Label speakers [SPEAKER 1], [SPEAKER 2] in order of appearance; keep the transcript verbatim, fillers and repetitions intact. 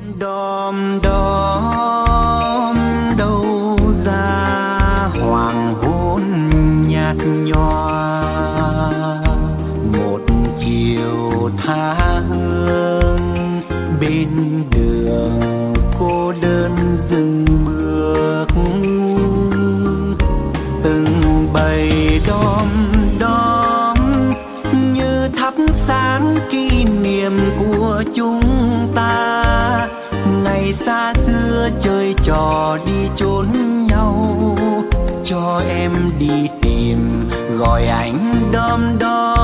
[SPEAKER 1] Đom đóm đâu ra hoàng hôn nhạt nhòa, một chiều tha hương bên đường cô đơn dừng bước. Từng bầy đom đóm như thắp sáng kỷ niệm của chúng ta, ngày xa xưa chơi trò đi trốn nhau. Cho em đi tìm gọi anh đom đóm.